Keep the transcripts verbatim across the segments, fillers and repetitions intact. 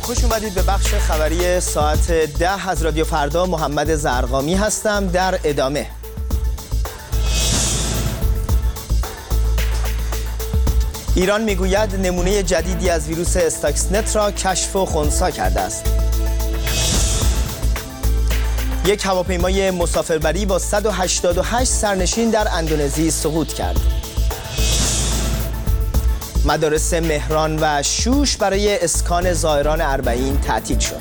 خوش اومدید به بخش خبری ساعت ده از رادیو فردا. محمد زرقامی هستم. در ادامه ایران میگوید نمونه جدیدی از ویروس استاکسنت را کشف و خنثی کرده است. یک هواپیمای مسافربری با صد و هشتاد و هشت سرنشین در اندونزی سقوط کرد. مدارس مهران و شوش برای اسکان زائران اربعین تعطیل شد.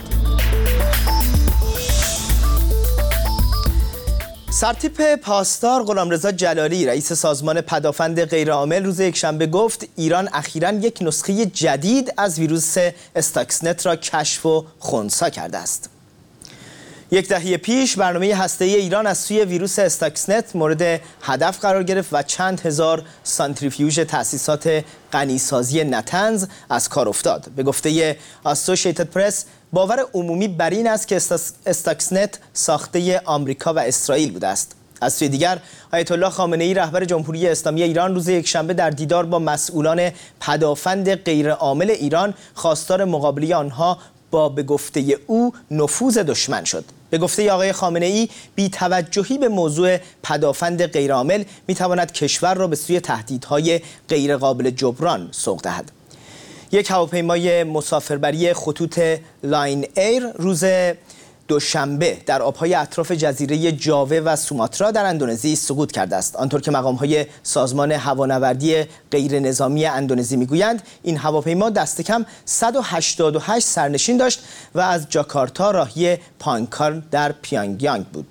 سرتیپ پاسدار غلامرضا جلالی رئیس سازمان پدافند غیرعامل روز یکشنبه گفت ایران اخیراً یک نسخه جدید از ویروس استاکسنت را کشف و خنثی کرده است. یک دهه پیش برنامه هسته‌ای ایران از سوی ویروس استاکسنت مورد هدف قرار گرفت و چند هزار سانتریفیوژ تأسیسات غنیسازی نتنز از کار افتاد. به گفته اسوسییتد پرس باور عمومی بر این است که استاکسنت ساخته آمریکا و اسرائیل بوده است. از سوی دیگر آیت الله خامنه‌ای رهبر جمهوری اسلامی ایران روز یکشنبه در دیدار با مسئولان پدافند غیرعامل ایران خواستار مقابله آنها با به گفته او نفوذ دشمن شد. به گفته آقای خامنه‌ای بی‌توجهی به موضوع پدافند غیرعامل می‌تواند کشور را به سوی تهدیدهای غیرقابل جبران سوق دهد. یک هواپیمای مسافربری خطوط لاین ایر روز دوشنبه در آبهای اطراف جزیره جاوه و سوماترا در اندونزی سقوط کرده است. آنطور که مقام‌های سازمان هوانوردی غیر نظامی اندونزی میگویند این هواپیما دست کم صد و هشتاد و هشت سرنشین داشت و از جاکارتا راهی پانکار در پیانگیانگ بود.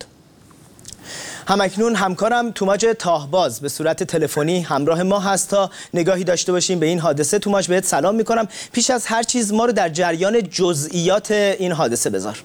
همکنون همکارم توماج تاهباز به صورت تلفنی همراه ما هست تا نگاهی داشته باشیم به این حادثه. توماج بهت سلام میکنم. پیش از هر چیز ما رو در جریان جزئیات این حادثه بذار.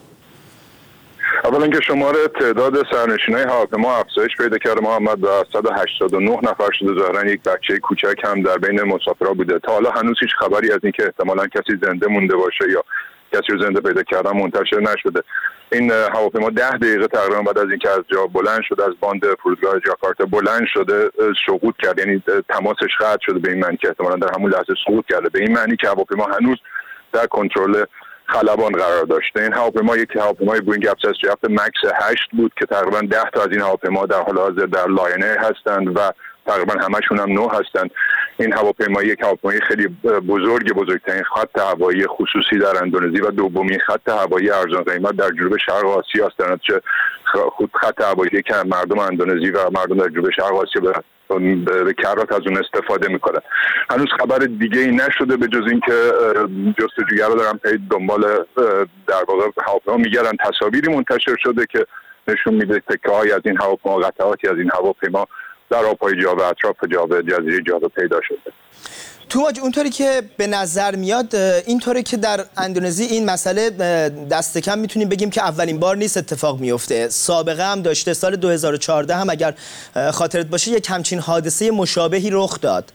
اولا که شماره تعداد سرنشینای هواپیما افزایش پیدا کرده محمد و صد و هشتاد و نه نفر شده. ظاهرا یک بچه کوچک هم در بین مسافرها بوده. تا حالا هنوز هیچ خبری از اینکه احتمالاً کسی زنده مونده باشه یا کسی رو زنده پیدا کردن منتشر نشده. این هواپیما ده دقیقه تقریبا بعد از اینکه از جا بلند شده، از باند فرودگاه جاکارتا بلند شده، سقوط کرد. یعنی تماسش قطع شده به این معنی که احتمالاً در همون لحظه سقوط کرده. به این معنی که هواپیما هنوز در کنترل خلبان قرار داشته. این هواپیما یک هواپیمای بوینگ هفتصد و سی هفت مکس هشت بود که تقریبا ده تا از این هواپیما در حال حاضر در لاین ایر هستند و تقریبا همشون هم نو هستند. این هواپیما یک هواپیمای خیلی بزرگ، بزرگترین خط هوایی خصوصی در اندونزی و دومین خط هوایی ارزان قیمت در جنوب شرق آسیا است. در نتیجه خط هوایی که مردم اندونزی و مردم در جنوب شرق آسیا به به کرات از اون استفاده میکنه. هنوز خبر دیگه ای نشده به جز اینکه جستجوگرا دارن پی دنبال در واقع هواپیما میگردن. تصاویری منتشر شده که نشون میده تکه‌هایی از این هواپیما، قطعاتی از این هواپیما در آبهای جاوه، اطراف جاوه، جزیره جاوه پیدا شده. توماج اونطوری که به نظر میاد اینطوری که در اندونزی این مسئله دست کم میتونیم بگیم که اولین بار نیست اتفاق میفته. سابقه هم داشته. سال دو هزار و چهارده هم اگر خاطرت باشه یک همچین حادثه مشابهی رخ داد.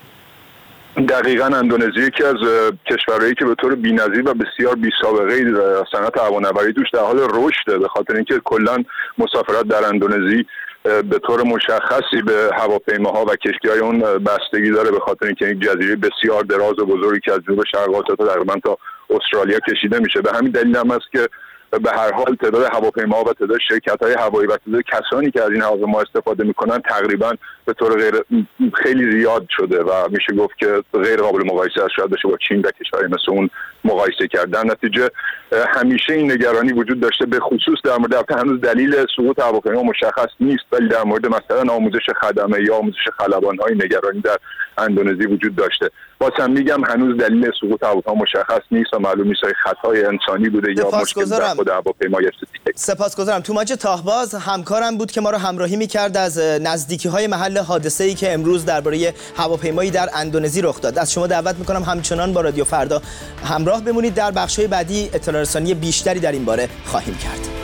دقیقاً اندونزی یکی از کشورهایی که به طور بی‌نظیر و بسیار بی‌سابقه‌ای صنعت هوانوردی توش در حال رشده، به خاطر اینکه کلاً مسافرت در اندونزی به طور مشخصی به هواپیماها و کشتی‌های اون بستگی داره، به خاطر اینکه این جزیره بسیار دراز و بزرگی که از جنوب شرق آسیا تا تقریباً تا استرالیا کشیده میشه. به همین دلیل هم است که به هر حال تعداد هواپیماها و تعداد شرکت‌های هوایی و تعداد کسانی که از این هواپیما استفاده می‌کنن تقریباً به طور غیر خیلی زیاد شده و میشه گفت که غیر قابل مقایسه است. شاید بشه با چین و کشورهای مثل اون مقایسه کردن. نتیجه همیشه این نگرانی وجود داشته، به خصوص در مورد البته هنوز دلیل سقوط هواپیما مشخص نیست، ولی در مورد مثلا آموزش خدمه یا آموزش خلبان‌های نگرانی در اندونزی وجود داشته. بازم میگم هنوز دلیل سقوط هواپیما مشخص نیست و معلوم نیست خطای انسانی بوده یا مشکل در خود هواپیما. سپاسگزارم. توماج تاهباز همکارم بود که ما رو همراهی می‌کرد از نزدیکی‌های محل حادثه‌ای که امروز درباره هواپیمایی در اندونزی رخ داد. از شما دعوت می‌کنم همچنان با رادیو فردا همراه بمونید. در بخش‌های بعدی اطلاع رسانی بیشتری در این باره خواهیم کرد.